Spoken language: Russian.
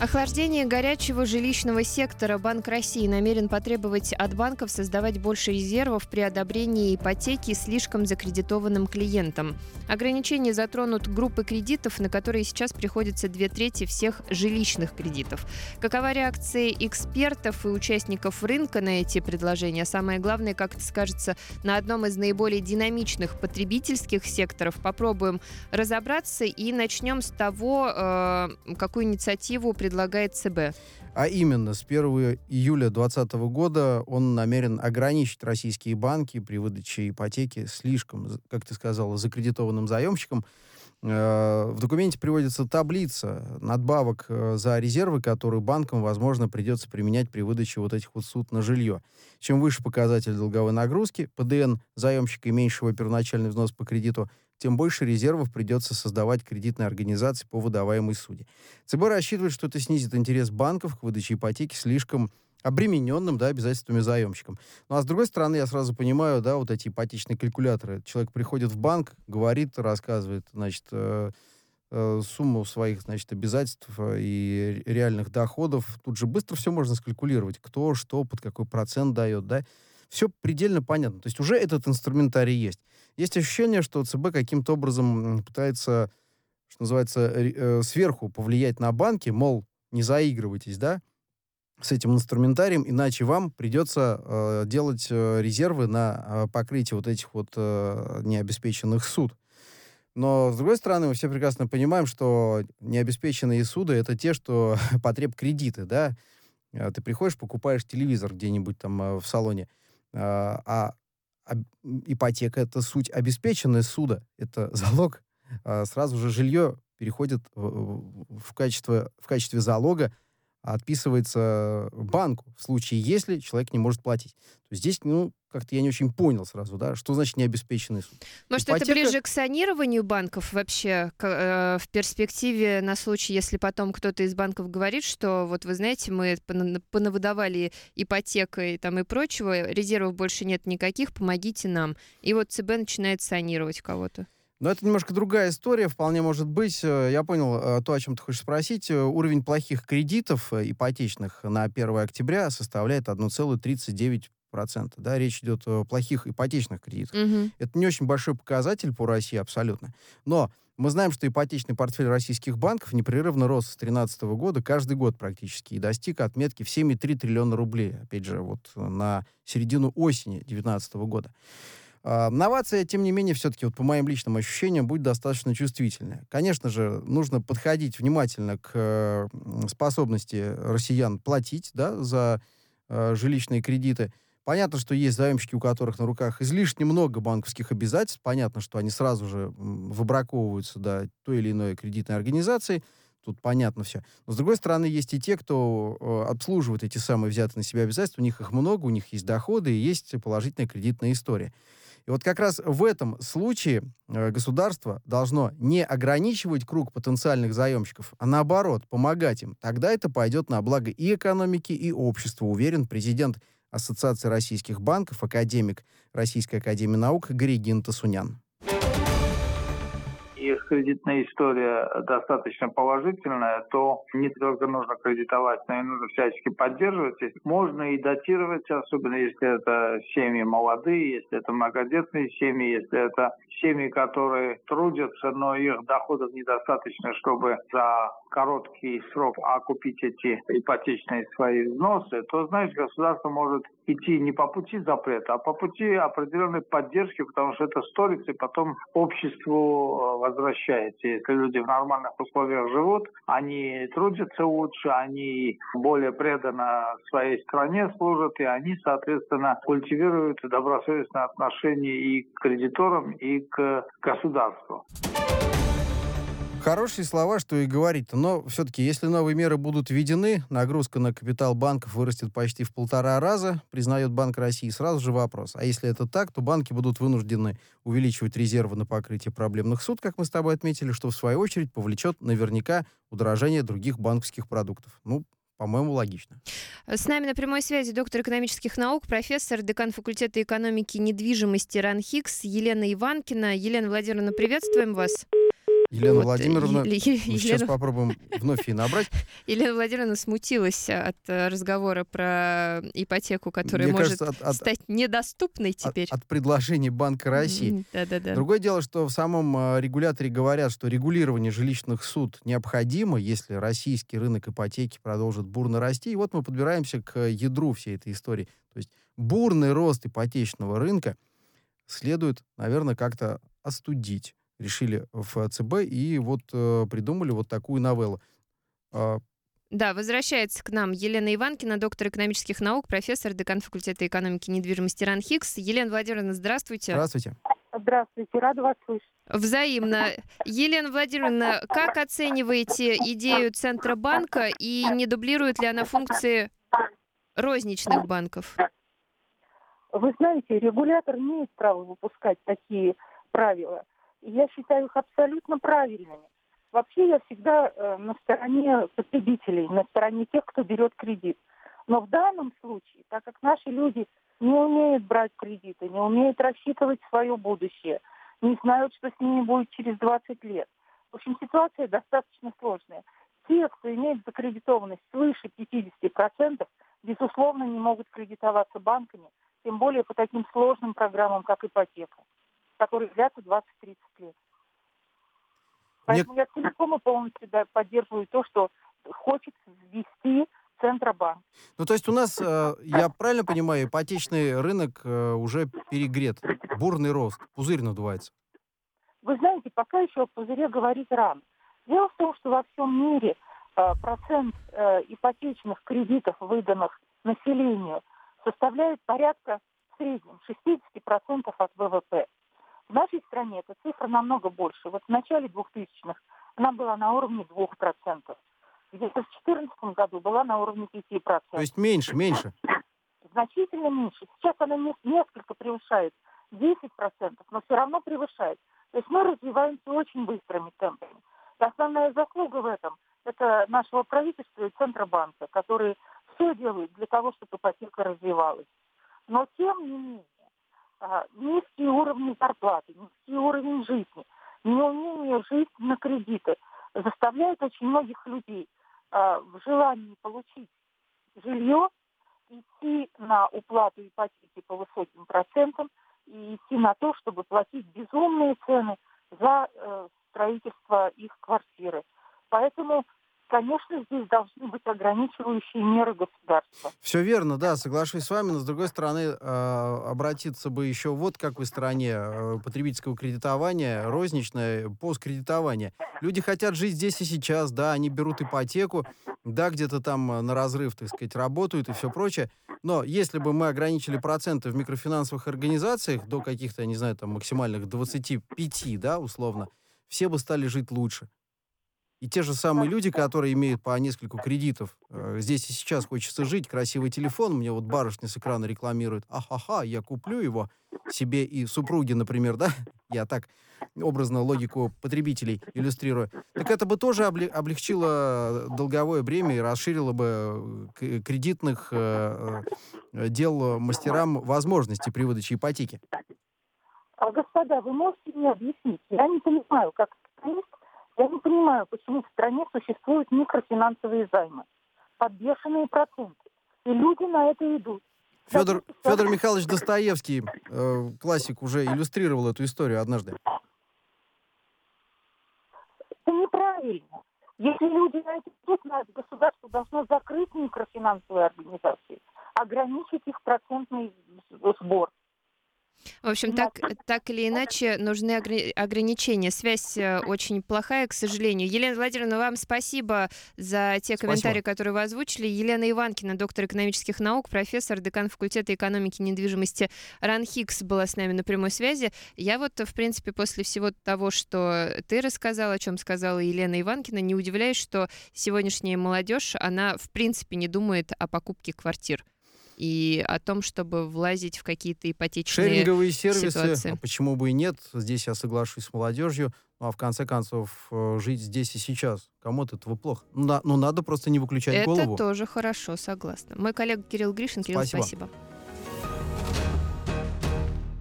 Охлаждение горячего жилищного сектора. Банк России намерен потребовать от банков создавать больше резервов при одобрении ипотеки слишком закредитованным клиентам. Ограничения затронут группы кредитов, на которые сейчас приходится 2/3 всех жилищных кредитов. Какова реакция экспертов и участников рынка на эти предложения? Самое главное, как это скажется на одном из наиболее динамичных потребительских секторов. Попробуем разобраться и начнем с того, какую инициативу предлагает ЦБ. А именно, с 1 июля 2020 года он намерен ограничить российские банки при выдаче ипотеки слишком, как ты сказала, закредитованным заемщикам. В документе приводится таблица надбавок за резервы, которые банкам, возможно, придется применять при выдаче вот этих вот суд на жилье. Чем выше показатель долговой нагрузки, ПДН заемщика и меньше его первоначальный взнос по кредиту, тем больше резервов придется создавать кредитной организации по выдаваемой суде. ЦБ рассчитывает, что это снизит интерес банков к выдаче ипотеки слишком обремененным, да, обязательствами заемщикам. Ну, а с другой стороны, я сразу понимаю, да, вот эти ипотечные калькуляторы. Человек приходит в банк, говорит, рассказывает, значит, сумму своих, значит, обязательств и реальных доходов. Тут же быстро все можно скалькулировать. Кто, что, под какой процент дает, да. Все предельно понятно. То есть уже этот инструментарий есть. Есть ощущение, что ЦБ каким-то образом пытается, что называется, сверху повлиять на банки, мол, не заигрывайтесь, да, с этим инструментарием, иначе вам придется делать резервы на покрытие вот этих вот необеспеченных суд. Но, с другой стороны, мы все прекрасно понимаем, что необеспеченные суды — это те, что потребкредиты, да. Ты приходишь, покупаешь телевизор где-нибудь там в салоне, а ипотека — это суть обеспеченная суда, это залог. Сразу же жилье переходит в качестве залога, отписывается банку в случае, если человек не может платить. То есть здесь, как-то я не очень понял сразу, да, что значит необеспеченный суд. Может, это ближе к санированию банков вообще в перспективе на случай, если потом кто-то из банков говорит, что вот вы знаете, мы понавыдавали ипотекой там и прочего, резервов больше нет никаких, помогите нам. И вот ЦБ начинает санировать кого-то. Но это немножко другая история, вполне может быть. Я понял то, о чем ты хочешь спросить. Уровень плохих кредитов ипотечных на 1 октября составляет 1,39%. Да, речь идет о плохих ипотечных кредитах. Угу. Это не очень большой показатель по России абсолютно. Но мы знаем, что ипотечный портфель российских банков непрерывно рос с 2013 года, каждый год практически, и достиг отметки в 7,3 триллиона рублей. Опять же, вот на середину осени 2019 года. Новация, тем не менее, все-таки, вот по моим личным ощущениям, будет достаточно чувствительная. Конечно же, нужно подходить внимательно к способности россиян платить, да, за жилищные кредиты. Понятно, что есть заемщики, у которых на руках излишне много банковских обязательств. Понятно, что они сразу же выбраковываются до той или иной кредитной организации. Тут понятно все. Но, с другой стороны, есть и те, кто обслуживает эти самые взятые на себя обязательства. У них их много, у них есть доходы и есть положительная кредитная история. И вот как раз в этом случае государство должно не ограничивать круг потенциальных заемщиков, а наоборот, помогать им. Тогда это пойдет на благо и экономики, и обществу, уверен президент Ассоциации российских банков, академик Российской академии наук Горегин Тасунян. Их кредитная история достаточно положительная, то не только нужно кредитовать, но и нужно всячески поддерживать. Можно и датировать, особенно если это семьи молодые, если это многодетные семьи, если это семьи, которые трудятся, но их доходов недостаточно, чтобы за короткий срок окупить эти ипотечные свои взносы, то, знаешь, государство может идти не по пути запрета, а по пути определенной поддержки, потому что это сторится и потом обществу возвращается. Если люди в нормальных условиях живут, они трудятся лучше, они более преданно своей стране служат, и они, соответственно, культивируют добросовестное отношение и к кредиторам, и к государству. Хорошие слова, что и говорить-то. Но все-таки, если новые меры будут введены, нагрузка на капитал банков вырастет почти в 1,5 раза, признает Банк России. Сразу же вопрос. А если это так, то банки будут вынуждены увеличивать резервы на покрытие проблемных суд, как мы с тобой отметили, что в свою очередь повлечет наверняка удорожание других банковских продуктов. По-моему, логично. С нами на прямой связи доктор экономических наук, профессор, декан факультета экономики и недвижимости РАНХИКС Елена Иванкина. Елена Владимировна, приветствуем вас. Елена Вот, Владимировна, мы сейчас Елена попробуем вновь и набрать. Елена Владимировна смутилась от разговора про ипотеку, которая Мне может кажется, стать недоступной теперь. от предложений Банка России. Да-да-да. Другое дело, что в самом регуляторе говорят, что регулирование жилищных суд необходимо, если российский рынок ипотеки продолжит бурно расти. И вот мы подбираемся к ядру всей этой истории. То есть бурный рост ипотечного рынка следует, наверное, как-то остудить. Решили в ЦБ и вот придумали вот такую новеллу. А, Да, возвращается к нам Елена Иванкина, доктор экономических наук, профессор, декан факультета экономики и недвижимости РАНХИКС. Елена Владимировна, здравствуйте. Здравствуйте. Здравствуйте, рада вас слышать. Взаимно. Елена Владимировна, как оцениваете идею Центробанка и не дублирует ли она функции розничных банков? Вы знаете, регулятор имеет право выпускать такие правила. И я считаю их абсолютно правильными. Вообще я всегда на стороне потребителей, на стороне тех, кто берет кредит. Но в данном случае, так как наши люди не умеют брать кредиты, не умеют рассчитывать свое будущее, не знают, что с ними будет через 20 лет. В общем, ситуация достаточно сложная. Те, кто имеет закредитованность свыше 50%, безусловно, не могут кредитоваться банками, тем более по таким сложным программам, как ипотека, которые длятся 20-30 лет. Поэтому я целиком и полностью поддерживаю то, что хочет ввести Центробанк. Ну, то есть у нас, я правильно понимаю, ипотечный рынок уже перегрет, бурный рост, пузырь надувается. Вы знаете, пока еще о пузыре говорить рано. Дело в том, что во всем мире процент ипотечных кредитов, выданных населению, составляет порядка в среднем 60% от ВВП. В нашей стране эта цифра намного больше. Вот в начале 2000-х она была на уровне 2%. Где-то в 2014 году была на уровне 5%. То есть меньше. Значительно меньше. Сейчас она несколько превышает 10%, но все равно превышает. То есть мы развиваемся очень быстрыми темпами. И основная заслуга в этом – это нашего правительства и Центробанка, которые все делают для того, чтобы ипотека развивалась. Но тем не менее, низкие уровни зарплаты, низкий уровень жизни, неумение жить на кредиты заставляет очень многих людей в желании получить жилье идти на уплату ипотеки по высоким процентам и идти на то, чтобы платить безумные цены за строительство их квартиры. Поэтому, конечно, здесь должны быть ограничивающие меры государства. Все верно, да, соглашусь с вами, но с другой стороны, обратиться бы еще вот как в стране потребительского кредитования, розничное, посткредитование. Люди хотят жить здесь и сейчас, да, они берут ипотеку, да, где-то там на разрыв, так сказать, работают и все прочее. Но если бы мы ограничили проценты в микрофинансовых организациях до каких-то, я не знаю, там максимальных 25, да, условно, все бы стали жить лучше. И те же самые люди, которые имеют по нескольку кредитов, здесь и сейчас хочется жить, красивый телефон, мне вот барышня с экрана рекламирует, ахаха, я куплю его себе и супруге, например, да, я так образно логику потребителей иллюстрирую, так это бы тоже облегчило долговое бремя и расширило бы кредитных дел мастерам возможности при выдаче ипотеки. Господа, вы можете мне объяснить? Я не понимаю, как это есть. Я не понимаю, почему в стране существуют микрофинансовые займы под бешеные проценты. И люди на это идут. Федор Михайлович Достоевский, классик, уже иллюстрировал эту историю однажды. Это неправильно. Если люди на это идут, государство должно закрыть микрофинансовые организации, ограничить их процентный сбор. В общем, так или иначе, нужны ограничения. Связь очень плохая, к сожалению. Елена Владимировна, вам спасибо за те комментарии, которые вы озвучили. Елена Иванкина, доктор экономических наук, профессор, декан факультета экономики и недвижимости РАНХИКС была с нами на прямой связи. Я вот, в принципе, после всего того, что ты рассказал, о чем сказала Елена Иванкина, не удивляюсь, что сегодняшняя молодежь, она, в принципе, не думает о покупке квартир и о том, чтобы влазить в какие-то ипотечные шеринговые сервисы, ситуации. А почему бы и нет? Здесь я соглашусь с молодежью. Ну, а в конце концов, жить здесь и сейчас. Кому от этого плохо? Ну, надо просто не выключать голову. Это тоже хорошо, согласна. Мой коллега Кирилл Гришин. Кирилл, спасибо.